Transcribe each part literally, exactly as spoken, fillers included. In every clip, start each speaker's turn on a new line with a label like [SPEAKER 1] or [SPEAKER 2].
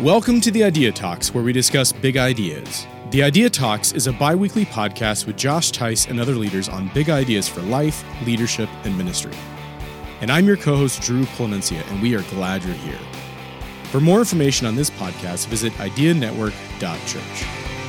[SPEAKER 1] Welcome to the Idea Talks, where we discuss big ideas. The Idea Talks is a bi-weekly podcast with Josh Tice and other leaders on big ideas for life, leadership, and ministry. And I'm your co-host, Drew Planencia, and we are glad you're here. For more information on this podcast, visit idea network dot church.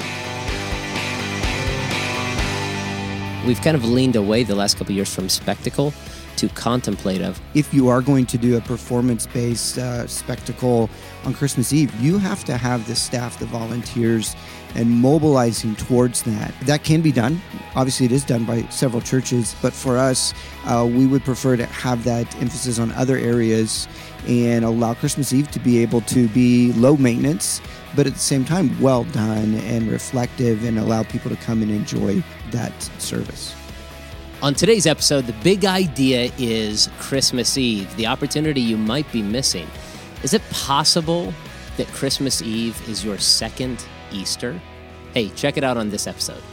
[SPEAKER 2] We've kind of leaned away the last couple of years from spectacle to contemplative.
[SPEAKER 3] If you are going to do a performance-based uh, spectacle on Christmas Eve, you have to have the staff, the volunteers, and mobilizing towards that. That can be done. Obviously, it is done by several churches, but for us, uh, we would prefer to have that emphasis on other areas and allow Christmas Eve to be able to be low maintenance, but at the same time, well done and reflective, and allow people to come and enjoy that service.
[SPEAKER 2] On today's episode, the big idea is Christmas Eve, the opportunity you might be missing. Is it possible that Christmas Eve is your second Easter? Hey, check it out on this episode.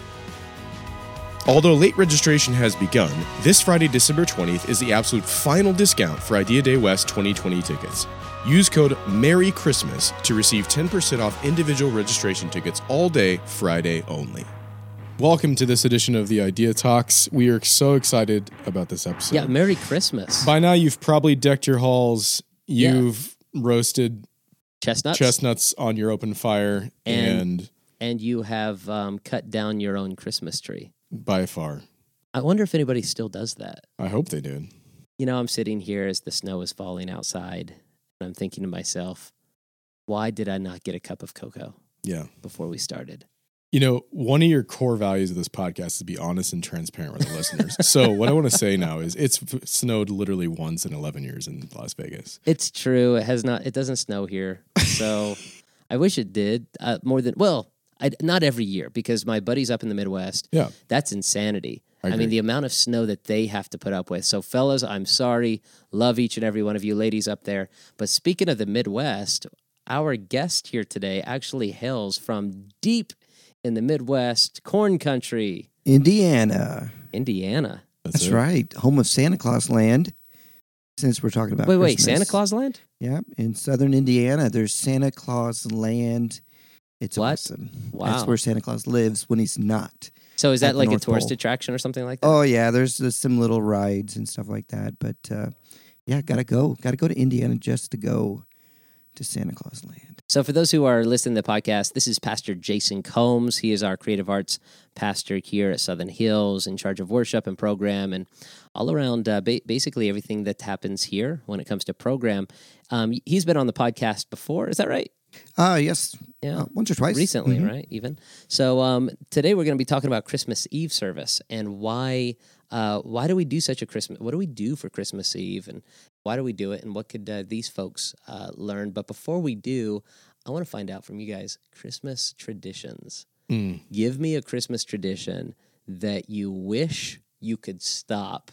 [SPEAKER 1] Although late registration has begun, this Friday, December twentieth is the absolute final discount for Idea Day West twenty twenty tickets. Use code Merry Christmas to receive ten percent off individual registration tickets all day, Friday only. Welcome to this edition of the Idea Talks. We are so excited about this episode.
[SPEAKER 2] Yeah, Merry Christmas.
[SPEAKER 1] By now, you've probably decked your halls. You've yeah. roasted
[SPEAKER 2] chestnuts
[SPEAKER 1] chestnuts on your open fire.
[SPEAKER 2] And
[SPEAKER 1] and,
[SPEAKER 2] and you have um, cut down your own Christmas tree.
[SPEAKER 1] By far.
[SPEAKER 2] I wonder if anybody still does that.
[SPEAKER 1] I hope they did.
[SPEAKER 2] You know, I'm sitting here as the snow is falling outside, and I'm thinking to myself, why did I not get a cup of cocoa
[SPEAKER 1] Yeah.
[SPEAKER 2] before we started?
[SPEAKER 1] You know, one of your core values of this podcast is to be honest and transparent with the listeners. So what I want to say now is it's f- snowed literally once in eleven years in Las Vegas.
[SPEAKER 2] It's true. It has not. It doesn't snow here. So I wish it did uh, more than, well, I, not every year, because my buddies up in the Midwest,
[SPEAKER 1] Yeah.
[SPEAKER 2] that's insanity.
[SPEAKER 1] I
[SPEAKER 2] I,
[SPEAKER 1] agree.
[SPEAKER 2] mean, the amount of snow that they have to put up with. So fellas, I'm sorry. Love each and every one of you ladies up there. But speaking of the Midwest, our guest here today actually hails from deep in the Midwest, corn country.
[SPEAKER 3] Indiana.
[SPEAKER 2] Indiana.
[SPEAKER 3] That's,
[SPEAKER 1] it.
[SPEAKER 3] right. Home of Santa Claus land, since we're talking about
[SPEAKER 2] Wait, wait,
[SPEAKER 3] Christmas.
[SPEAKER 2] Santa Claus land?
[SPEAKER 3] Yeah, in southern Indiana, there's Santa Claus land. It's
[SPEAKER 2] What?
[SPEAKER 3] awesome.
[SPEAKER 2] Wow.
[SPEAKER 3] That's where Santa Claus lives when he's not.
[SPEAKER 2] So is
[SPEAKER 3] At
[SPEAKER 2] that
[SPEAKER 3] the
[SPEAKER 2] like a
[SPEAKER 3] North
[SPEAKER 2] tourist
[SPEAKER 3] Pole.
[SPEAKER 2] attraction or something like that?
[SPEAKER 3] Oh, yeah, there's, there's some little rides and stuff like that. But, uh, yeah, got to go. Got to go to Indiana just to go to Santa Claus land.
[SPEAKER 2] So for those who are listening to the podcast, this is Pastor Jason Combs. He is our creative arts pastor here at Southern Hills, in charge of worship and program and all around uh, ba- basically everything that happens here when it comes to program. Um, he's been on the podcast before. Is that right?
[SPEAKER 3] Uh, yes.
[SPEAKER 2] Yeah.
[SPEAKER 3] Uh, once or twice.
[SPEAKER 2] Recently,
[SPEAKER 3] Mhm.
[SPEAKER 2] right? Even. So um, today we're going to be talking about Christmas Eve service and why uh, why do we do such a Christmas? What do we do for Christmas Eve, and why do we do it, and what could uh, these folks uh, learn? But before we do, I want to find out from you guys Christmas traditions.
[SPEAKER 1] Mm.
[SPEAKER 2] Give me a Christmas tradition that you wish you could stop.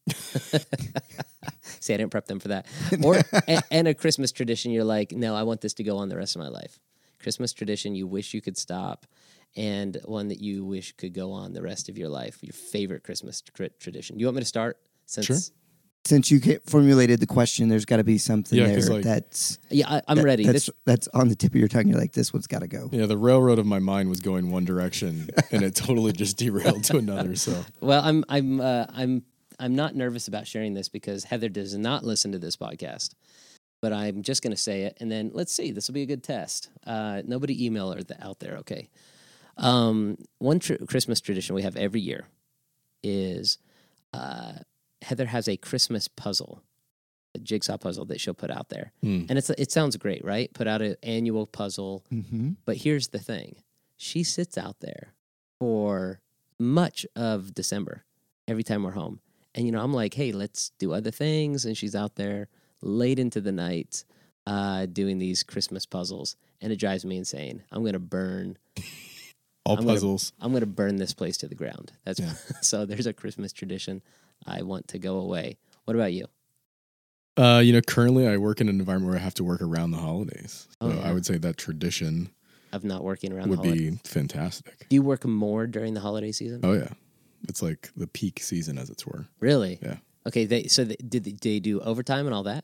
[SPEAKER 2] See, I didn't prep them for that. Or and, and a Christmas tradition you're like, no, I want this to go on the rest of my life. Christmas tradition you wish you could stop, and one that you wish could go on the rest of your life. Your favorite Christmas tr- tradition. You want me to start? Since
[SPEAKER 1] Sure.
[SPEAKER 3] Since you ca- formulated the question, there's got to be something
[SPEAKER 1] Yeah,
[SPEAKER 3] there
[SPEAKER 1] 'cause, like-
[SPEAKER 3] that's
[SPEAKER 2] Yeah, I, I'm
[SPEAKER 3] that-
[SPEAKER 2] ready.
[SPEAKER 3] That's,
[SPEAKER 2] This,
[SPEAKER 3] that's on the tip of your tongue. You're like, this one's got to go.
[SPEAKER 1] Yeah, the railroad of my mind was going one direction, and it totally just derailed to another. So
[SPEAKER 2] well, I'm I'm uh, I'm I'm not nervous about sharing this because Heather does not listen to this podcast. But I'm just going to say it, and then let's see. This will be a good test. Uh, nobody email her th- out there, okay? Um, one tr- Christmas tradition we have every year is uh, Heather has a Christmas puzzle, a jigsaw puzzle that she'll put out there.
[SPEAKER 1] mm.
[SPEAKER 2] And it's it sounds great, right? Put out an annual puzzle.
[SPEAKER 3] Mm-hmm.
[SPEAKER 2] But here's the thing. She sits out there for much of December every time we're home. And, you know, I'm like, hey, let's do other things. And she's out there late into the night uh, doing these Christmas puzzles. And it drives me insane. I'm going to burn.
[SPEAKER 1] all
[SPEAKER 2] I'm
[SPEAKER 1] puzzles.
[SPEAKER 2] Gonna, I'm going to burn this place to the ground. That's
[SPEAKER 1] Yeah.
[SPEAKER 2] So there's a Christmas tradition I want to go away. What about you?
[SPEAKER 1] Uh, you know, currently I work in an environment where I have to work around the holidays. So
[SPEAKER 2] Oh, yeah.
[SPEAKER 1] I would say that tradition
[SPEAKER 2] Of not working around
[SPEAKER 1] would
[SPEAKER 2] the holiday.
[SPEAKER 1] be fantastic.
[SPEAKER 2] Do you work more during the holiday season?
[SPEAKER 1] Oh, yeah. It's like the peak season, as it were.
[SPEAKER 2] Really?
[SPEAKER 1] Yeah.
[SPEAKER 2] Okay. They so they, did they, they do overtime and all that?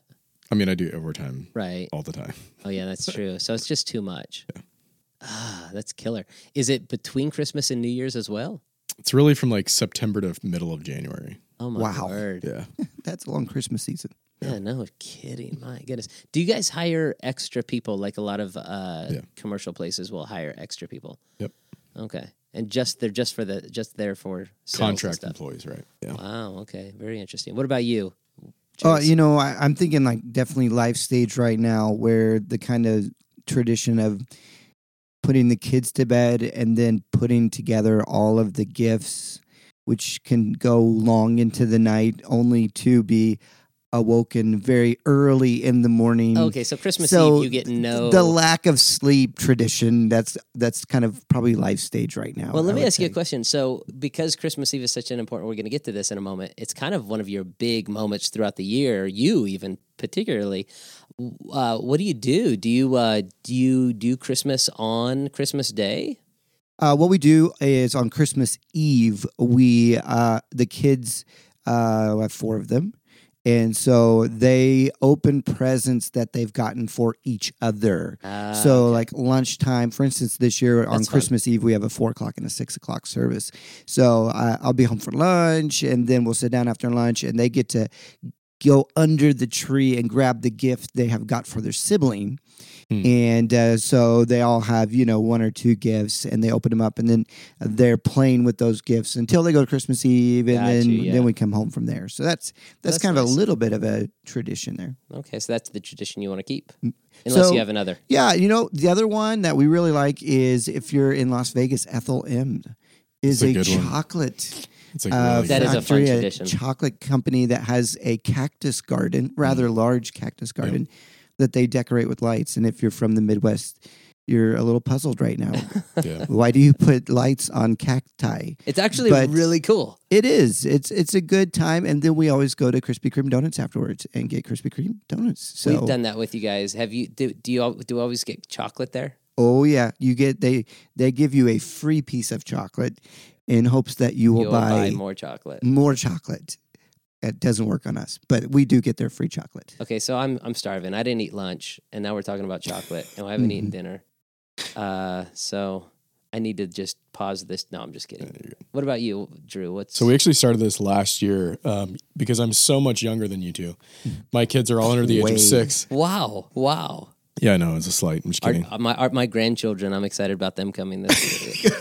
[SPEAKER 1] I mean, I do overtime
[SPEAKER 2] Right.
[SPEAKER 1] all the time.
[SPEAKER 2] Oh, yeah, that's true. So it's just too much.
[SPEAKER 1] Yeah.
[SPEAKER 2] Ah, that's killer. Is it between Christmas and New Year's as well?
[SPEAKER 1] It's really from like September to middle of January.
[SPEAKER 2] Oh, my
[SPEAKER 3] Wow.
[SPEAKER 2] word.
[SPEAKER 1] Yeah.
[SPEAKER 3] That's a long Christmas season.
[SPEAKER 2] Yeah, no kidding. My goodness. Do you guys hire extra people like a lot of uh,
[SPEAKER 1] Yeah.
[SPEAKER 2] commercial places will hire extra people?
[SPEAKER 1] Yep.
[SPEAKER 2] Okay. And just they're just for the just there for sales and
[SPEAKER 1] Contract
[SPEAKER 2] stuff.
[SPEAKER 1] employees, right? Yeah.
[SPEAKER 2] Wow, okay. Very interesting. What about you?
[SPEAKER 3] Oh,
[SPEAKER 2] Chase?
[SPEAKER 3] you know, I, I'm thinking like definitely life stage right now, where the kind of tradition of putting the kids to bed and then putting together all of the gifts, which can go long into the night, only to be awoken very early in the morning.
[SPEAKER 2] Okay, so Christmas
[SPEAKER 3] So
[SPEAKER 2] Eve you get no
[SPEAKER 3] The lack of sleep tradition, that's that's kind of probably life stage right now.
[SPEAKER 2] Well, let
[SPEAKER 3] I
[SPEAKER 2] me
[SPEAKER 3] would
[SPEAKER 2] ask you a
[SPEAKER 3] say.
[SPEAKER 2] question. So, because Christmas Eve is such an important, we're going to get to this in a moment. It's kind of one of your big moments throughout the year. You even particularly. Uh, what do you do? Do you uh, do you do Christmas on Christmas Day?
[SPEAKER 3] Uh, what we do is on Christmas Eve, we uh, the kids uh, I have four of them, and so they open presents that they've gotten for each other.
[SPEAKER 2] Ah,
[SPEAKER 3] so,
[SPEAKER 2] okay.
[SPEAKER 3] like lunchtime, for instance, this year on
[SPEAKER 2] That's fun.
[SPEAKER 3] Christmas Eve, we have a four o'clock and a six o'clock service. So uh, I'll be home for lunch, and then we'll sit down after lunch, and they get to go under the tree and grab the gift they have got for their sibling.
[SPEAKER 1] Hmm.
[SPEAKER 3] And uh, so they all have, you know, one or two gifts, and they open them up, and then they're playing with those gifts until they go to Christmas Eve, and
[SPEAKER 2] Got
[SPEAKER 3] then
[SPEAKER 2] you, yeah.
[SPEAKER 3] then we come home from there. So that's that's,
[SPEAKER 2] That's
[SPEAKER 3] kind of
[SPEAKER 2] nice.
[SPEAKER 3] a little bit of a tradition there.
[SPEAKER 2] Okay, so that's the tradition you want to keep, unless
[SPEAKER 3] So-
[SPEAKER 2] you have another.
[SPEAKER 3] Yeah, you know, the other one that we really like is if you're in Las Vegas, Ethel M is
[SPEAKER 1] It's a
[SPEAKER 3] a,
[SPEAKER 1] good one.
[SPEAKER 3] chocolate.
[SPEAKER 1] It's like
[SPEAKER 3] Uh,
[SPEAKER 1] really
[SPEAKER 2] That
[SPEAKER 1] good.
[SPEAKER 2] is a fun
[SPEAKER 3] factory,
[SPEAKER 2] tradition.
[SPEAKER 3] chocolate company that has a cactus garden, rather large cactus garden, that they decorate with lights. And if you're from the Midwest, you're a little puzzled right now.
[SPEAKER 1] Yeah.
[SPEAKER 3] Why do you put lights on cacti?
[SPEAKER 2] It's actually
[SPEAKER 3] But-
[SPEAKER 2] really cool.
[SPEAKER 3] It is. It's it's a good time, and then we always go to Krispy Kreme donuts afterwards and get Krispy Kreme donuts. So,
[SPEAKER 2] We've done that with you guys. Have you? Do, do you? al- Do you always get chocolate there?
[SPEAKER 3] oh yeah, you get they they give you a free piece of chocolate in hopes that you will
[SPEAKER 2] You'll
[SPEAKER 3] buy,
[SPEAKER 2] buy more chocolate.
[SPEAKER 3] more chocolate. It doesn't work on us, but we do get their free chocolate.
[SPEAKER 2] Okay, so I'm I'm starving. I didn't eat lunch, and now we're talking about chocolate, and I haven't
[SPEAKER 3] Mm-hmm.
[SPEAKER 2] eaten dinner. Uh, so I need to just pause this. No, I'm just kidding. What about you, Drew? What's
[SPEAKER 1] So we actually started this last year um, because I'm so much younger than you two. My kids are all under the age
[SPEAKER 3] Way.
[SPEAKER 1] of six.
[SPEAKER 2] wow, wow.
[SPEAKER 1] Yeah, I know. It's a slight. I'm just
[SPEAKER 2] Our,
[SPEAKER 1] kidding.
[SPEAKER 2] uh, my our, my grandchildren. I'm excited about them coming this year.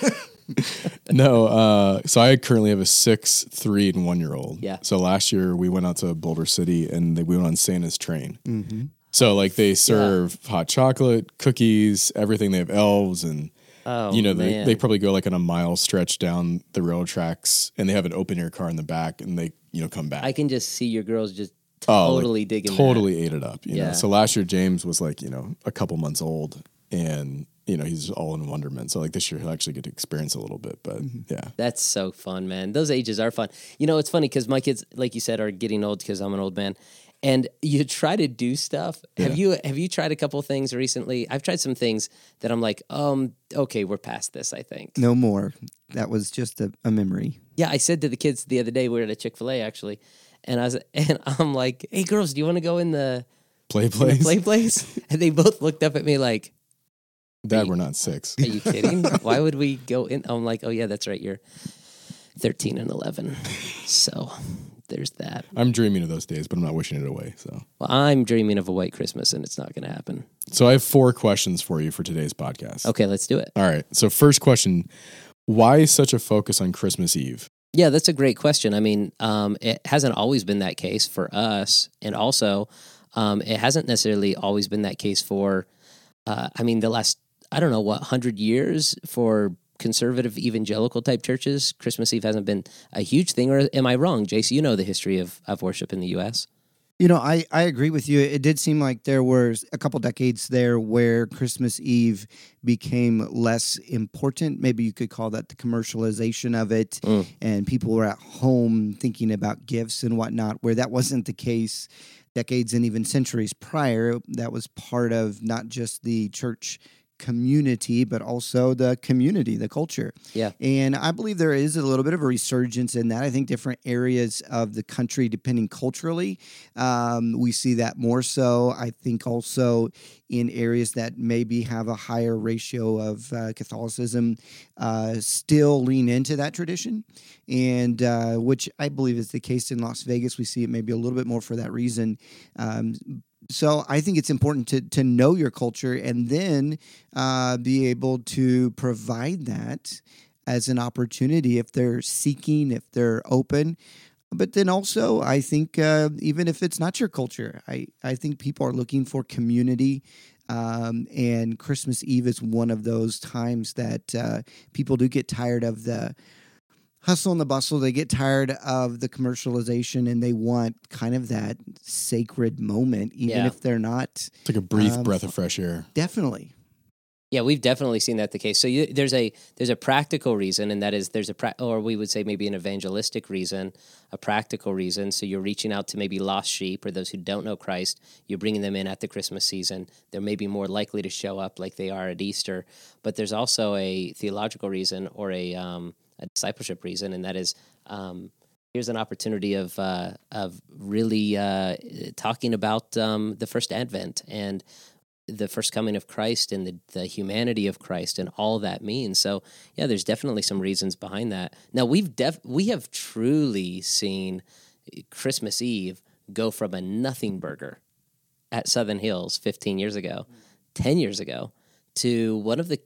[SPEAKER 1] No, uh, so I currently have a six, three, and one year old.
[SPEAKER 2] Yeah.
[SPEAKER 1] So last year we went out to Boulder City and they, we went on Santa's train. Mm-hmm. So like they serve hot chocolate, cookies, everything. They have elves and
[SPEAKER 2] Oh,
[SPEAKER 1] you know they,
[SPEAKER 2] man.
[SPEAKER 1] they probably go like on a mile stretch down the railroad tracks and they have an open air car in the back and they you know come back.
[SPEAKER 2] I can just see your girls just
[SPEAKER 1] Oh, like,
[SPEAKER 2] totally digging that.
[SPEAKER 1] totally ate it up. You
[SPEAKER 2] Yeah.
[SPEAKER 1] know. So last year James was like you know a couple months old and you know he's all in wonderment. So like this year he'll actually get to experience a little bit. But yeah.
[SPEAKER 2] That's so fun, man. Those ages are fun. You know, it's funny because my kids, like you said, are getting old because I'm an old man. And you try to do stuff. Have you have you tried a couple things recently? I've tried some things that I'm like, um, okay, we're past this, I think.
[SPEAKER 3] No more. That was just a, a memory.
[SPEAKER 2] Yeah, I said to the kids the other day, we were at a Chick-fil-A actually, and I was and I'm like, hey girls, do you want to go in the,
[SPEAKER 1] Play
[SPEAKER 2] in the
[SPEAKER 1] place.
[SPEAKER 2] play place? And they both looked up at me like,
[SPEAKER 1] Dad, we're not six.
[SPEAKER 2] are you kidding? Why would we go in? I'm like, oh yeah, that's right. You're thirteen and eleven. So there's that.
[SPEAKER 1] I'm dreaming of those days, but I'm not wishing it away. So,
[SPEAKER 2] Well, I'm dreaming of a white Christmas, and it's not going to happen.
[SPEAKER 1] so I have four questions for you for today's podcast.
[SPEAKER 2] Okay, let's do it.
[SPEAKER 1] All right. So, first question: why such a focus on Christmas Eve?
[SPEAKER 2] Yeah, that's a great question. I mean, um, it hasn't always been that case for us, and also, um, it hasn't necessarily always been that case for. Uh, I mean, the last I don't know what hundred years for conservative evangelical type churches, Christmas Eve hasn't been a huge thing. Or am I wrong, J C? You know the history of of worship in the U S.
[SPEAKER 3] You know, I, I agree with you. It did seem like there was a couple decades there where Christmas Eve became less important. Maybe you could call that the commercialization of it.
[SPEAKER 2] Mm.
[SPEAKER 3] And people were at home thinking about gifts and whatnot, where that wasn't the case decades and even centuries prior. That was part of not just the church community, but also the community, the culture.
[SPEAKER 2] Yeah.
[SPEAKER 3] And I believe there is a little bit of a resurgence in that. I think different areas of the country, depending culturally, um, we see that more so. I think also in areas that maybe have a higher ratio of uh, Catholicism, uh, still lean into that tradition, and uh, which I believe is the case in Las Vegas. We see it maybe a little bit more for that reason. Um, So I think it's important to to know your culture and then uh, be able to provide that as an opportunity if they're seeking, if they're open. But then also, I think uh, even if it's not your culture, I, I think people are looking for community. Um, and Christmas Eve is one of those times that uh, people do get tired of the hustle and the bustle. They get tired of the commercialization and they want kind of that sacred moment, even
[SPEAKER 2] Yeah.
[SPEAKER 3] if they're not.
[SPEAKER 1] It's like a brief
[SPEAKER 3] Um,
[SPEAKER 1] breath of fresh air.
[SPEAKER 3] Definitely.
[SPEAKER 2] Yeah, we've definitely seen that the case. So you, there's a there's a practical reason, and that is there's a pra- or we would say maybe an evangelistic reason, a practical reason. So you're reaching out to maybe lost sheep or those who don't know Christ. You're bringing them in at the Christmas season. They're maybe more likely to show up like they are at Easter. But there's also a theological reason or a um, a discipleship reason, and that is um, here's an opportunity of uh, of really uh, talking about um, the first Advent and the first coming of Christ and the, the humanity of Christ and all that means. So yeah, there's definitely some reasons behind that. Now we've def we have truly seen Christmas Eve go from a nothing burger at Southern Hills fifteen years ago, ten years ago, to one of the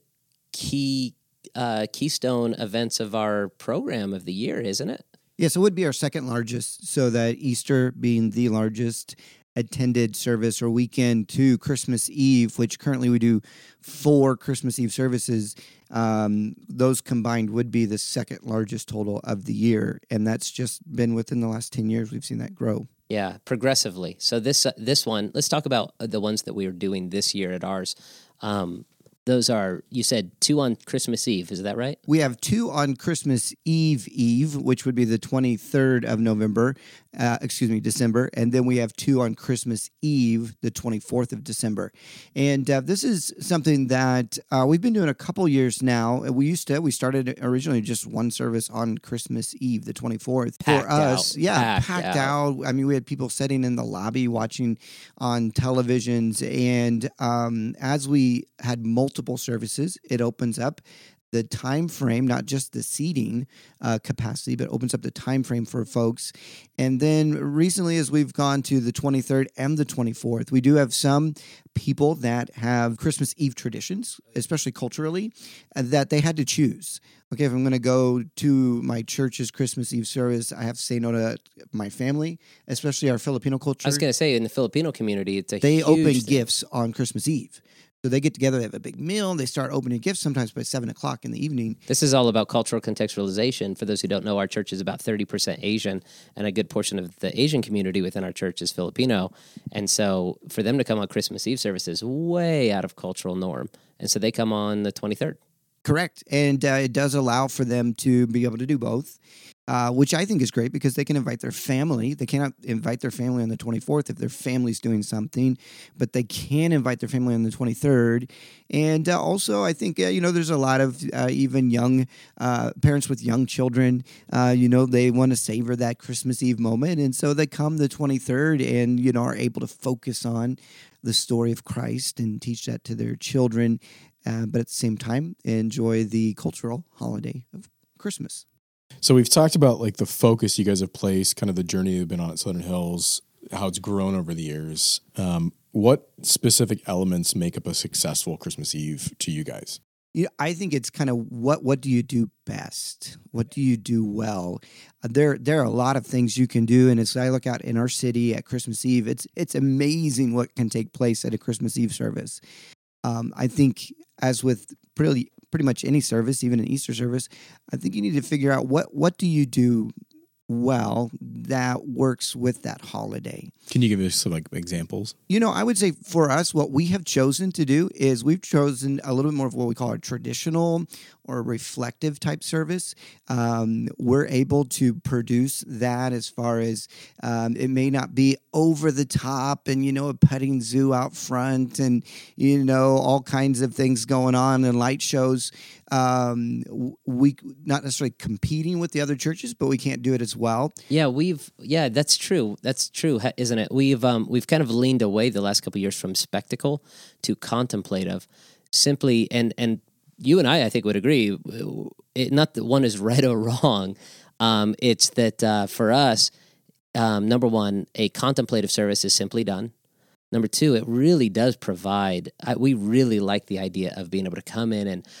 [SPEAKER 2] key uh, keystone events of our program of the year, isn't it?
[SPEAKER 3] Yes, it would be our second largest. So that Easter being the largest attended service or weekend to Christmas Eve, which currently we do four Christmas Eve services. Um, those combined would be the second largest total of the year. And that's just been within the last ten years. We've seen that grow.
[SPEAKER 2] Yeah, progressively. So this uh, this one, let's talk about the ones that we are doing this year at ours. Um, those are, you said two on Christmas Eve, is that right?
[SPEAKER 3] We have two on Christmas Eve Eve, which would be the twenty-third of November, uh, excuse me, December. And then we have two on Christmas Eve, the twenty-fourth of December. And uh, this is something that uh, we've been doing a couple years now. We used to, we started originally just one service on Christmas Eve, the twenty-fourth.
[SPEAKER 2] Packed
[SPEAKER 3] For us,
[SPEAKER 2] out.
[SPEAKER 3] yeah,
[SPEAKER 2] Packed
[SPEAKER 3] packed,
[SPEAKER 2] out.
[SPEAKER 3] out. I mean, we had people sitting in the lobby watching on televisions. And um, as we had multiple services, it opens up the time frame, not just the seating uh, capacity, but opens up the time frame for folks. And then recently, as we've gone to the twenty-third and the twenty-fourth, we do have some people that have Christmas Eve traditions, especially culturally, uh, that they had to choose. Okay, if I'm going to go to my church's Christmas Eve service, I have to say no to my family, especially our Filipino culture.
[SPEAKER 2] I was going to say, in the Filipino community, it's a
[SPEAKER 3] They
[SPEAKER 2] huge
[SPEAKER 3] open
[SPEAKER 2] thing.
[SPEAKER 3] gifts on Christmas Eve. So they get together, they have a big meal, they start opening gifts sometimes by seven o'clock in the evening.
[SPEAKER 2] This is all about cultural contextualization. For those who don't know, our church is about thirty percent Asian, and a good portion of the Asian community within our church is Filipino. And so for them to come on Christmas Eve services, way out of cultural norm. And so they come on the twenty-third.
[SPEAKER 3] Correct. And uh, it does allow for them to be able to do both, uh, which I think is great because they can invite their family. They cannot invite their family on the twenty-fourth if their family's doing something, but they can invite their family on the twenty-third. And uh, also, I think, uh, you know, there's a lot of uh, even young uh, parents with young children, uh, you know, they want to savor that Christmas Eve moment. And so they come the twenty-third and, you know, are able to focus on the story of Christ and teach that to their children. Uh, but at the same time, enjoy the cultural holiday of Christmas.
[SPEAKER 1] So we've talked about like the focus you guys have placed, kind of the journey you've been on at Southern Hills, how it's grown over the years. Um, what specific elements make up a successful Christmas Eve to you guys?
[SPEAKER 3] You know, I think it's kind of what what do you do best? What do you do well? Uh, there there are a lot of things you can do, and as I look out in our city at Christmas Eve, it's it's amazing what can take place at a Christmas Eve service. Um, I think, as with pretty pretty much any service, even an Easter service, I think you need to figure out what what do you do well that works with that holiday.
[SPEAKER 1] Can you give us some like examples?
[SPEAKER 3] You know, I would say for us, what we have chosen to do is we've chosen a little bit more of what we call our traditional or reflective type service. Um, we're able to produce that as far as um, it may not be over the top and, you know, a petting zoo out front and, you know, all kinds of things going on and light shows. Um, we not necessarily competing with the other churches, but we can't do it as well.
[SPEAKER 2] Yeah, we've yeah, that's true. That's true, isn't it? We've um, we've kind of leaned away the last couple of years from spectacle to contemplative, simply and and you and I, I think, would agree. It, not that one is right or wrong. Um, it's that uh, for us, um, number one, a contemplative service is simply done. Number two, it really does provide. I, we really like the idea of being able to come in and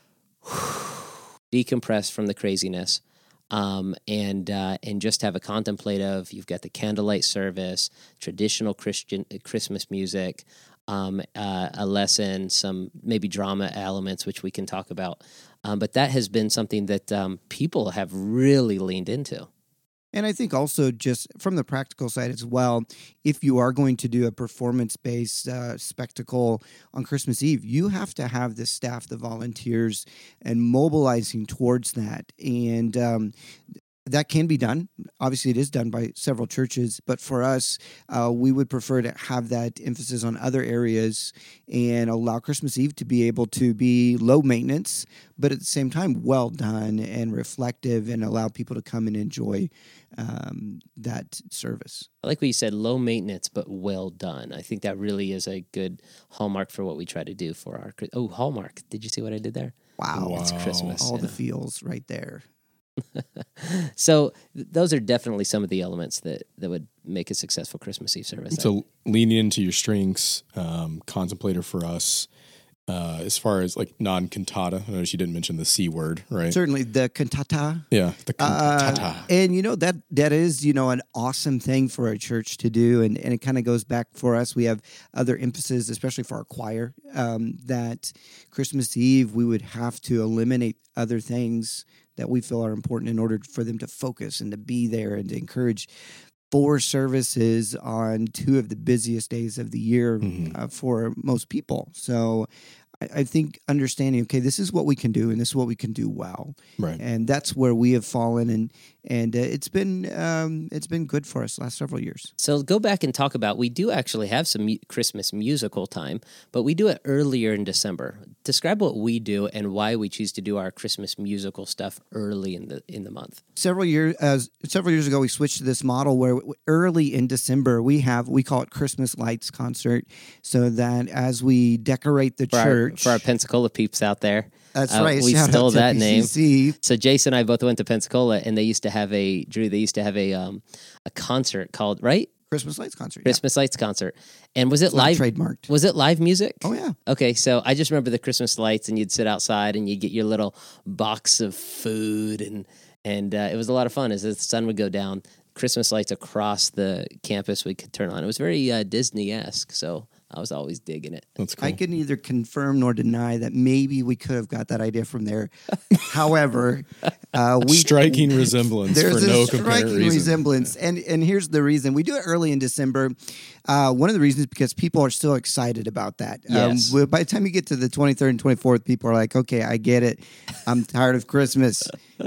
[SPEAKER 2] decompress from the craziness, um, and uh, and just have a contemplative. You've got the candlelight service, traditional Christian Christmas music, um, uh, a lesson, some maybe drama elements, which we can talk about. Um, but that has been something that um, people have really leaned into.
[SPEAKER 3] And I think also just from the practical side as well, if you are going to do a performance-based uh, spectacle on Christmas Eve, you have to have the staff, the volunteers, and mobilizing towards that. And um, that can be done. Obviously, it is done by several churches, but for us, uh, we would prefer to have that emphasis on other areas and allow Christmas Eve to be able to be low maintenance, but at the same time, well done and reflective, and allow people to come and enjoy um, that service.
[SPEAKER 2] I like what you said, low maintenance, but well done. I think that really is a good hallmark for what we try to do for our... Oh, hallmark. Did you see what I did there?
[SPEAKER 3] Wow.
[SPEAKER 1] Wow.
[SPEAKER 2] It's Christmas.
[SPEAKER 3] All
[SPEAKER 2] yeah.
[SPEAKER 3] the feels right there.
[SPEAKER 2] So th- those are definitely some of the elements that, that would make a successful Christmas Eve service.
[SPEAKER 1] So leaning into your strengths, um, contemplator for us, uh, as far as like non-cantata. I noticed you didn't mention the C word, right?
[SPEAKER 3] Certainly the cantata.
[SPEAKER 1] Yeah, the cantata.
[SPEAKER 3] Uh, and, you know, that that is, you know, an awesome thing for a church to do. And, and it kind of goes back for us. We have other emphasis, especially for our choir, um, that Christmas Eve we would have to eliminate other things that we feel are important in order for them to focus and to be there and to encourage four services on two of the busiest days of the year mm-hmm. uh, for most people. So I, I think understanding, okay, this is what we can do and this is what we can do well.
[SPEAKER 1] Right.
[SPEAKER 3] And that's where we have fallen, and and uh, it's been um, it's been good for us the last several years.
[SPEAKER 2] So go back and talk about, we do actually have some mu- Christmas musical time, but we do it earlier in December. Describe what we do and why we choose to do our Christmas musical stuff early in the in the month.
[SPEAKER 3] Several years uh, several years ago, we switched to this model where early in December we have we call it Christmas Lights Concert, so that as we decorate the
[SPEAKER 2] for
[SPEAKER 3] church
[SPEAKER 2] our, for our Pensacola peeps out there.
[SPEAKER 3] That's
[SPEAKER 2] uh,
[SPEAKER 3] right.
[SPEAKER 2] We
[SPEAKER 3] Shout
[SPEAKER 2] stole
[SPEAKER 3] out to
[SPEAKER 2] that
[SPEAKER 3] P C C.
[SPEAKER 2] name. So Jason and I both went to Pensacola, and they used to have a Drew. They used to have a um, a concert called right
[SPEAKER 3] Christmas Lights Concert.
[SPEAKER 2] Christmas
[SPEAKER 3] yeah.
[SPEAKER 2] Lights Concert. And was it
[SPEAKER 3] It's not
[SPEAKER 2] live?
[SPEAKER 3] trademarked.
[SPEAKER 2] Was it live music?
[SPEAKER 3] Oh yeah.
[SPEAKER 2] Okay, so I just remember the Christmas lights, and you'd sit outside, and you get your little box of food, and and uh, it was a lot of fun. As the sun would go down, Christmas lights across the campus we could turn on. It was very uh, Disney-esque, so I was always digging it.
[SPEAKER 1] That's cool.
[SPEAKER 3] I can neither confirm nor deny that maybe we could have got that idea from there. However, uh, we
[SPEAKER 1] striking resemblance
[SPEAKER 3] there's
[SPEAKER 1] for
[SPEAKER 3] a
[SPEAKER 1] no
[SPEAKER 3] striking
[SPEAKER 1] comparative reason.
[SPEAKER 3] resemblance, and and here's the reason we do it early in December. Uh, one of the reasons is because people are still excited about that.
[SPEAKER 2] Yes.
[SPEAKER 3] Um, by the time you get to the twenty-third and twenty-fourth, people are like, "Okay, I get it. I'm tired of Christmas."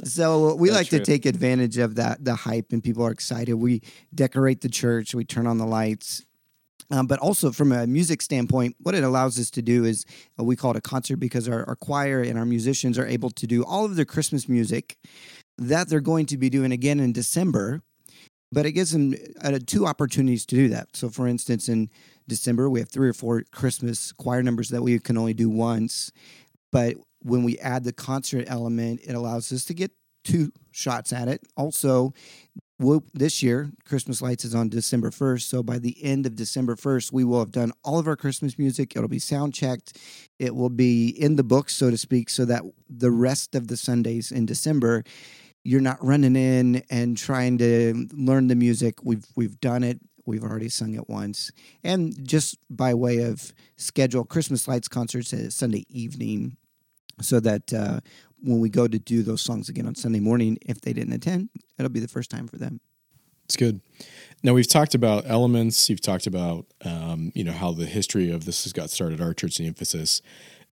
[SPEAKER 3] So we
[SPEAKER 2] That's
[SPEAKER 3] like
[SPEAKER 2] true.
[SPEAKER 3] to take advantage of that, the hype, and people are excited. We decorate the church, we turn on the lights. Um, but also from a music standpoint, what it allows us to do is uh, we call it a concert because our, our choir and our musicians are able to do all of their Christmas music that they're going to be doing again in December. But it gives them uh, two opportunities to do that. So, for instance, in December, we have three or four Christmas choir numbers that we can only do once. But when we add the concert element, it allows us to get two shots at it. Also, we'll, this year, Christmas Lights is on December first. So by the end of December first, we will have done all of our Christmas music. It'll be sound checked. It will be in the books, so to speak, so that the rest of the Sundays in December, you're not running in and trying to learn the music. We've we've done it. We've already sung it once. And just by way of schedule, Christmas Lights concerts is Sunday evening, so that uh, when we go to do those songs again on Sunday morning, if they didn't attend, it'll be the first time for them.
[SPEAKER 1] It's good. Now, we've talked about elements. You've talked about, um, you know, how the history of this has got started, our church, the emphasis.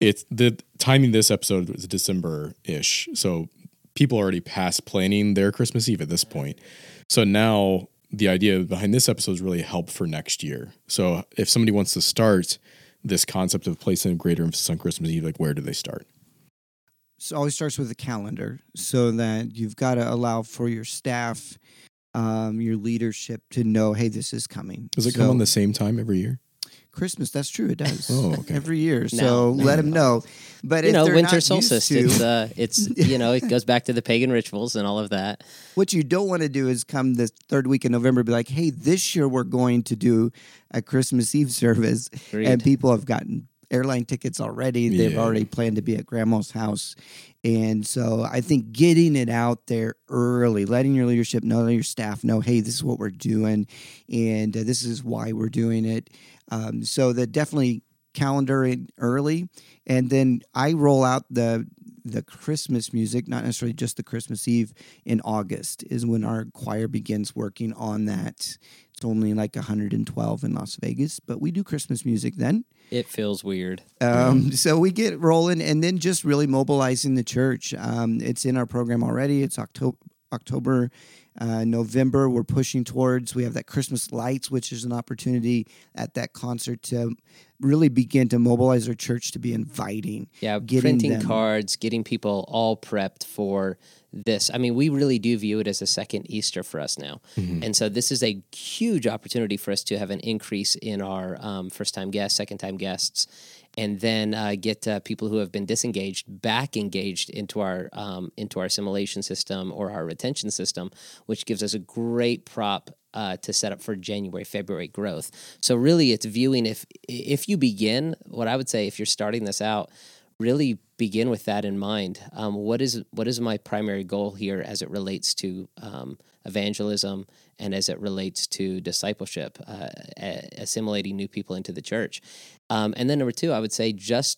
[SPEAKER 1] it's the timing this episode was December-ish. So people already past planning their Christmas Eve at this point. So now the idea behind this episode is really help for next year. So if somebody wants to start this concept of placing a greater emphasis on Christmas Eve, like where do they start?
[SPEAKER 3] So it always starts with a calendar, so that you've got to allow for your staff, um, your leadership to know, hey, this is coming.
[SPEAKER 1] Does it
[SPEAKER 3] so,
[SPEAKER 1] come on the same time every year?
[SPEAKER 3] Christmas, that's true. It does.
[SPEAKER 1] Oh, okay.
[SPEAKER 3] Every year.
[SPEAKER 2] No.
[SPEAKER 3] So let them know. But
[SPEAKER 2] You
[SPEAKER 3] if
[SPEAKER 2] know,
[SPEAKER 3] they're
[SPEAKER 2] winter
[SPEAKER 3] not
[SPEAKER 2] solstice.
[SPEAKER 3] used
[SPEAKER 2] It's
[SPEAKER 3] to,
[SPEAKER 2] uh, it's you know, it goes back to the pagan rituals and all of that.
[SPEAKER 3] what you don't want to do is come the third week in November, be like, hey, this year we're going to do a Christmas Eve service,
[SPEAKER 2] Agreed.
[SPEAKER 3] and people have gotten airline tickets already. They've
[SPEAKER 1] Yeah.
[SPEAKER 3] already planned to be at grandma's house. And so I think getting it out there early, letting your leadership know, letting your staff know, hey, this is what we're doing, and uh, this is why we're doing it. Um, so that definitely calendar it early. And then I roll out the the Christmas music, not necessarily just the Christmas Eve, in August is when our choir begins working on that. It's only like one hundred twelve in Las Vegas, but we do Christmas music then.
[SPEAKER 2] It feels weird.
[SPEAKER 3] Um, so we get rolling, and then just really mobilizing the church. Um, it's in our program already. It's October, October, uh, November. We're pushing towards. We have that Christmas lights, which is an opportunity at that concert to really begin to mobilize our church to be inviting.
[SPEAKER 2] Yeah,
[SPEAKER 3] getting
[SPEAKER 2] printing
[SPEAKER 3] them-
[SPEAKER 2] cards, getting people all prepped for this. I mean, we really do view it as a second Easter for us now. And so this is a huge opportunity for us to have an increase in our um, first-time guests, second-time guests, and then uh, get uh, people who have been disengaged back engaged into our um, into our assimilation system or our retention system, which gives us a great prop uh, to set up for January, February growth. So really, it's viewing if if you begin, what I would say, if you're starting this out, really begin with that in mind. Um, what is what is my primary goal here as it relates to um, evangelism and as it relates to discipleship, uh, a- assimilating new people into the church? Um, and then number two, I would say just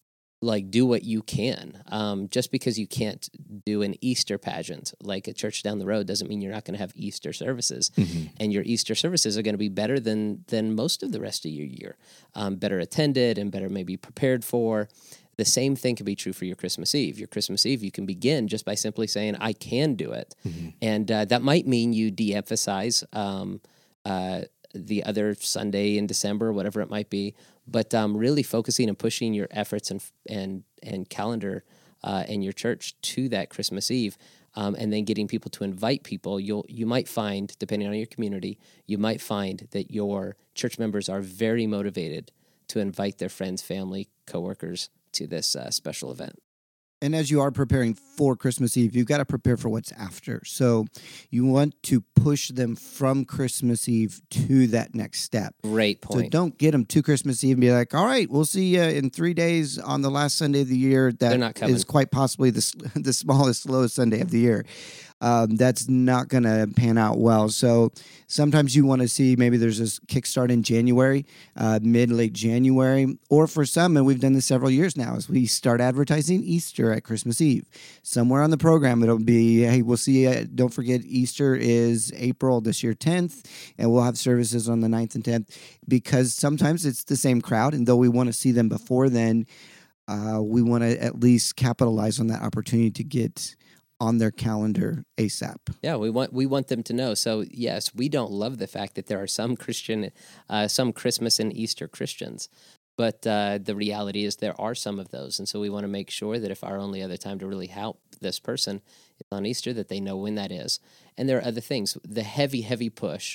[SPEAKER 2] like do what you can. Um, just because you can't do an Easter pageant like a church down the road doesn't mean you're not going to have Easter services. And your Easter services are going to be better than than most of the rest of your year, um, better attended and better maybe prepared for. The same thing can be true for your Christmas Eve. Your Christmas Eve, you can begin just by simply saying, I can do it. And uh, that might mean you de-emphasize um, uh, the other Sunday in December, whatever it might be, but um, really focusing and pushing your efforts and and and calendar uh, and your church to that Christmas Eve, um, and then getting people to invite people. You'll you might find, depending on your community, you might find that your church members are very motivated to invite their friends, family, coworkers to this uh, special event.
[SPEAKER 3] And as you are preparing for Christmas Eve, you've got to prepare for what's after. So you want to push them from Christmas Eve to that next step.
[SPEAKER 2] Great
[SPEAKER 3] So
[SPEAKER 2] point.
[SPEAKER 3] don't get them to Christmas Eve and be like, all right, we'll see you in three days on the last Sunday of the year.
[SPEAKER 2] They're
[SPEAKER 3] That
[SPEAKER 2] not coming.
[SPEAKER 3] is quite possibly the, s- the smallest, slowest Sunday of the year. Um, that's not going to pan out well. So sometimes you want to see maybe there's this kickstart in January, uh, mid, late January, or for some, and we've done this several years now, is we start advertising Easter at Christmas Eve. Somewhere on the program, it'll be, hey, we'll see you. Don't forget, Easter is April this year, tenth, and we'll have services on the ninth and tenth, because sometimes it's the same crowd, and though we want to see them before then, uh, we want to at least capitalize on that opportunity to get on their calendar ASAP.
[SPEAKER 2] Yeah, we want we want them to know. So yes, we don't love the fact that there are some Christian, uh, some Christmas and Easter Christians, but uh, the reality is there are some of those, and so we want to make sure that if our only other time to really help this person is on Easter, that they know when that is. And there are other things. The heavy, heavy push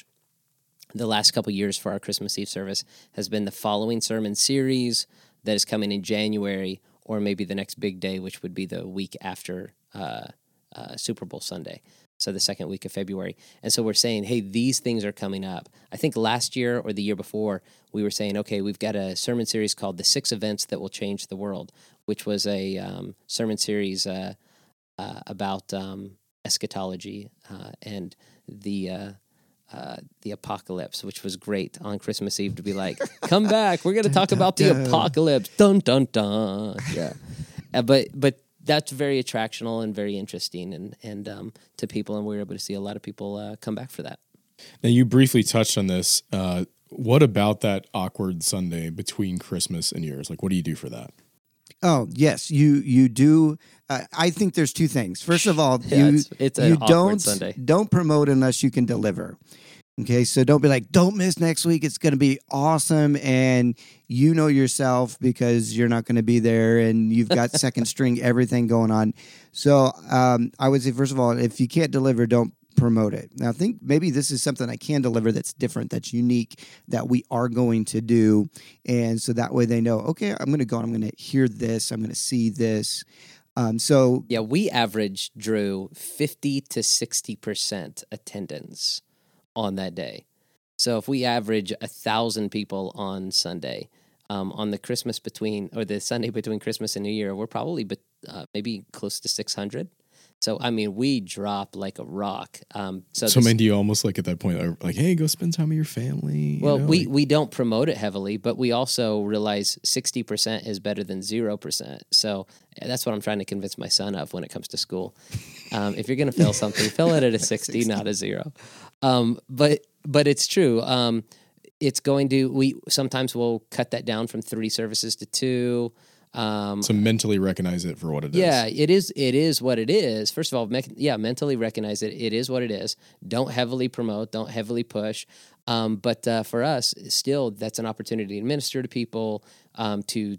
[SPEAKER 2] the last couple years for our Christmas Eve service has been the following sermon series that is coming in January, or maybe the next big day, which would be the week after Uh, Uh, Super Bowl Sunday, so the second week of February. And so we're saying, hey, these things are coming up. I think last year or the year before, we were saying, okay, we've got a sermon series called The Six Events That Will Change the World, which was a um, sermon series uh, uh, about um, eschatology uh, and the uh, uh, the apocalypse, which was great on Christmas Eve to be like, come back, we're going to talk about the apocalypse. Dun, dun, dun. Yeah. Uh, but, but, that's very attractional and very interesting and, and um, to people, and we were able to see a lot of people uh, come back for that.
[SPEAKER 1] Now, you briefly touched on this. Uh, what about that awkward Sunday between Christmas and New Year's? Like, what do you do for that?
[SPEAKER 3] Oh yes, you you do. Uh, I think there's two things. First of all,
[SPEAKER 2] Yeah,
[SPEAKER 3] you
[SPEAKER 2] it's, it's an
[SPEAKER 3] you
[SPEAKER 2] awkward
[SPEAKER 3] don't
[SPEAKER 2] Sunday.
[SPEAKER 3] don't promote unless you can deliver. Okay, so don't be like, don't miss next week. It's going to be awesome, and you know yourself because you're not going to be there, and you've got second string everything going on. So um, I would say, first of all, if you can't deliver, don't promote it. Now, I think maybe this is something I can deliver that's different, that's unique, that we are going to do, and so that way they know, okay, I'm going to go, and I'm going to hear this, I'm going to see this. Um, so
[SPEAKER 2] Yeah, we average, Drew, fifty to sixty percent attendance on that day. So if we average a thousand people on Sunday, um, on the Christmas between, or the Sunday between Christmas and New Year, we're probably be, uh, maybe close to six hundred. So, I mean, we drop like a rock. Um, so,
[SPEAKER 1] So,
[SPEAKER 2] this,
[SPEAKER 1] man, do you almost like at that point, are like, hey, go spend time with your family? you
[SPEAKER 2] well,
[SPEAKER 1] know,
[SPEAKER 2] we,
[SPEAKER 1] like-
[SPEAKER 2] we don't promote it heavily, but we also realize sixty percent is better than zero percent. So that's what I'm trying to convince my son of when it comes to school. Um, if you're going to fail something, fail it at a sixty, not a zero. Um, but but it's true. Um, it's going to, we sometimes we'll cut that down from three services to two. Um,
[SPEAKER 1] So mentally recognize it for what it is.
[SPEAKER 2] yeah, it is. It is what it is. First of all, me- yeah, mentally recognize it. It is what it is. Don't heavily promote. Don't heavily push. Um, but uh, for us, still, that's an opportunity to minister to people. Um, to,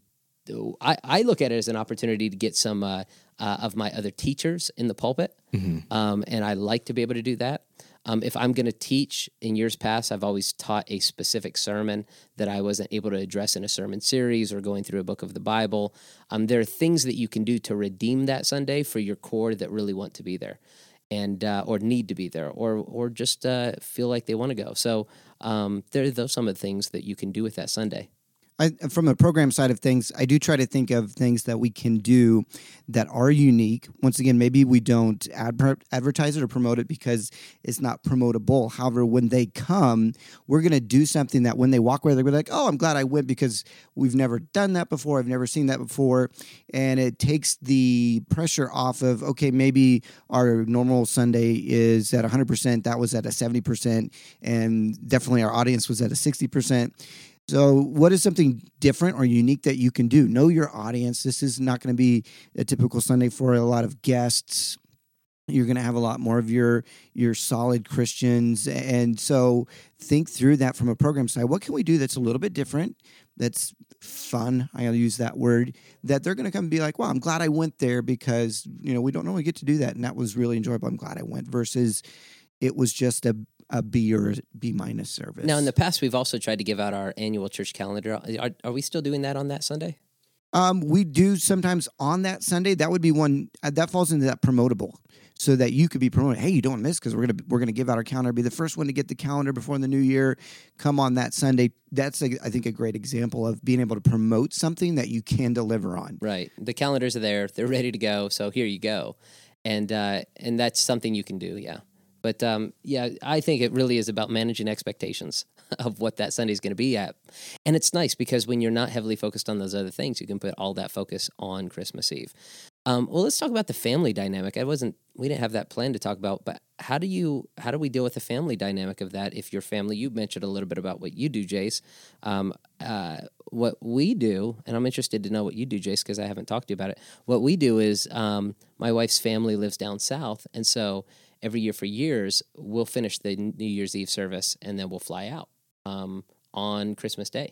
[SPEAKER 2] I, I look at it as an opportunity to get some uh, uh, of my other teachers in the pulpit,
[SPEAKER 1] Mm-hmm.
[SPEAKER 2] um, and I like to be able to do that. Um, if I'm going to teach, in years past, I've always taught a specific sermon that I wasn't able to address in a sermon series or going through a book of the Bible. Um, there are things that you can do to redeem that Sunday for your core that really want to be there, and uh, or need to be there, or or just uh, feel like they want to go. So um, there are those some of the things that you can do with that Sunday.
[SPEAKER 3] I, from a program side of things, I do try to think of things that we can do that are unique. Once again, maybe we don't ad- advertise it or promote it because it's not promotable. However, when they come, we're going to do something that when they walk away, they're gonna be like, oh, I'm glad I went because we've never done that before. I've never seen that before. And it takes the pressure off of, okay, maybe our normal Sunday is at one hundred percent. That was at a seventy percent. And definitely our audience was at a sixty percent. So what is something different or unique that you can do? Know your audience. This is not going to be a typical Sunday for a lot of guests. You're going to have a lot more of your your solid Christians. And so think through that from a program side. What can we do that's a little bit different, that's fun, I'll use that word, that they're going to come and be like, well, I'm glad I went there because, you know, we don't normally get to do that. And that was really enjoyable. I'm glad I went versus it was just a a B or B minus service.
[SPEAKER 2] Now, in the past, we've also tried to give out our annual church calendar. Are, are we still doing that on that Sunday?
[SPEAKER 3] Um, we do sometimes on that Sunday. That would be one uh, that falls into that promotable, so that you could be promoted. Hey, you don't miss because we're gonna we're gonna give out our calendar. Be the first one to get the calendar before the new year. Come on that Sunday. That's a, I think a great example of being able to promote something that you can deliver on.
[SPEAKER 2] Right. The calendars are there. They're ready to go. So here you go, and uh, and that's something you can do. Yeah. But, um, yeah, I think it really is about managing expectations of what that Sunday is going to be at. And it's nice because when you're not heavily focused on those other things, you can put all that focus on Christmas Eve. Um, well, let's talk about the family dynamic. I wasn't, we didn't have that plan to talk about, but how do you, how do we deal with the family dynamic of that? If your family, you mentioned a little bit about what you do, Jace. Um, uh, what we do, and I'm interested to know what you do, Jace, because I haven't talked to you about it. What we do is um, my wife's family lives down south, and so every year for years, we'll finish the New Year's Eve service, and then we'll fly out um, on Christmas Day.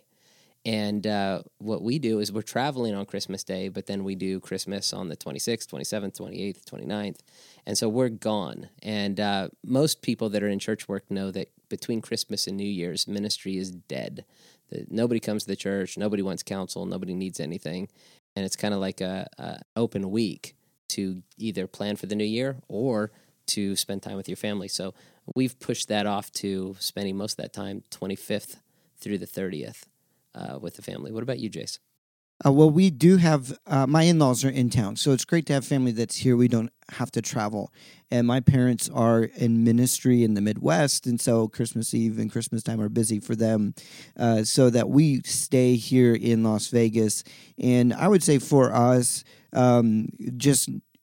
[SPEAKER 2] And uh, what we do is we're traveling on Christmas Day, but then we do Christmas on the twenty-sixth, twenty-seventh, twenty-eighth, twenty-ninth. And so we're gone. And uh, most people that are in church work know that between Christmas and New Year's, ministry is dead. The, nobody comes to the church. Nobody wants counsel. Nobody needs anything. And it's kind of like a, a open week to either plan for the new year or to spend time with your family. So we've pushed that off to spending most of that time twenty-fifth through the thirtieth uh, with the family. What about you, Jace?
[SPEAKER 3] Uh, well, we do have, uh, my in-laws are in town, so it's great to have family that's here. We don't have to travel. And my parents are in ministry in the Midwest, and so Christmas Eve and Christmas time are busy for them, uh, so that we stay here in Las Vegas. And I would say for us, um, just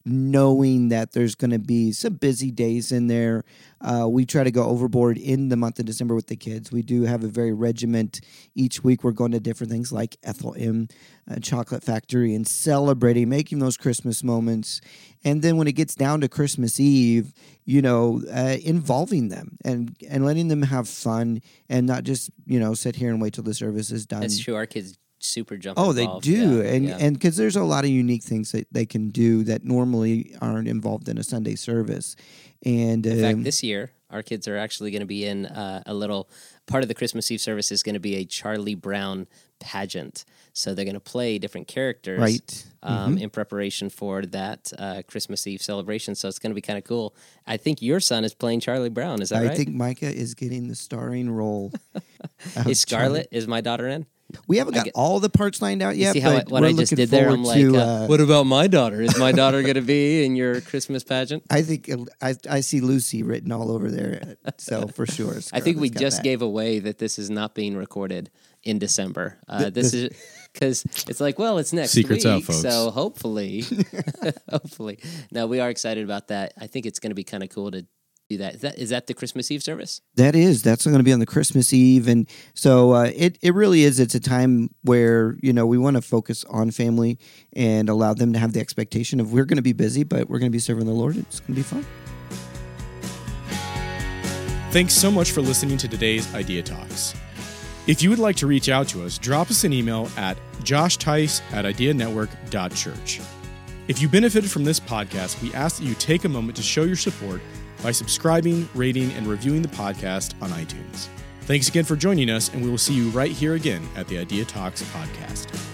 [SPEAKER 3] knowing that there's going to be some busy days in there. Uh, we try to go overboard in the month of December with the kids. We do have a very regiment. Each week we're going to different things like Ethel M. Uh, Chocolate Factory and celebrating, making those Christmas moments. And then when it gets down to Christmas Eve, you know, uh, involving them and, and letting them have fun and not just, you know, sit here and wait till the service is done.
[SPEAKER 2] That's true. Our kids super jump
[SPEAKER 3] Oh,
[SPEAKER 2] involved.
[SPEAKER 3] they do.
[SPEAKER 2] Yeah,
[SPEAKER 3] and
[SPEAKER 2] yeah.
[SPEAKER 3] and because there's a lot of unique things that they can do that normally aren't involved in a Sunday service. And
[SPEAKER 2] In
[SPEAKER 3] um,
[SPEAKER 2] fact, this year, our kids are actually going to be in uh, a little part of the Christmas Eve service is going to be a Charlie Brown pageant. So they're going to play different characters
[SPEAKER 3] Right.
[SPEAKER 2] um, in preparation for that uh, Christmas Eve celebration. So it's going to be kind of cool. I think your son is playing Charlie Brown. Is that
[SPEAKER 3] I
[SPEAKER 2] right?
[SPEAKER 3] think Micah is getting the starring role. of
[SPEAKER 2] Is Scarlett,
[SPEAKER 3] Charlie.
[SPEAKER 2] is my daughter in?
[SPEAKER 3] We haven't got
[SPEAKER 2] get-
[SPEAKER 3] all the parts lined out
[SPEAKER 2] You
[SPEAKER 3] yet,
[SPEAKER 2] see how I,
[SPEAKER 3] but
[SPEAKER 2] what
[SPEAKER 3] we're
[SPEAKER 2] I just
[SPEAKER 3] looking
[SPEAKER 2] did there?
[SPEAKER 3] forward
[SPEAKER 2] I'm like,
[SPEAKER 3] to,
[SPEAKER 2] uh,
[SPEAKER 3] uh,
[SPEAKER 2] what about my daughter? Is my daughter going to be in your Christmas pageant?
[SPEAKER 3] I think uh, I, I see Lucy written all over there. So for sure.
[SPEAKER 2] I think we
[SPEAKER 3] Scarlett's got
[SPEAKER 2] just
[SPEAKER 3] that.
[SPEAKER 2] gave away that this is not being recorded in December. Uh,
[SPEAKER 3] Th-
[SPEAKER 2] this
[SPEAKER 3] this-
[SPEAKER 2] is because it's like, well, it's next
[SPEAKER 1] Secret's
[SPEAKER 2] week,
[SPEAKER 1] out, folks.
[SPEAKER 2] so hopefully, hopefully, no, we are excited about that. I think it's going to be kind of cool to do that. Is that is that the Christmas Eve service?
[SPEAKER 3] That is. That's going to be on the Christmas Eve. And so uh, it, it really is. It's a time where, you know, we want to focus on family and allow them to have the expectation of we're going to be busy, but we're going to be serving the Lord. It's going to be fun.
[SPEAKER 1] Thanks so much for listening to today's Idea Talks. If you would like to reach out to us, drop us an email at josh tice at idea network dot church. If you benefited from this podcast, we ask that you take a moment to show your support by subscribing, rating, and reviewing the podcast on iTunes. Thanks again for joining us, and we will see you right here again at the Idea Talks podcast.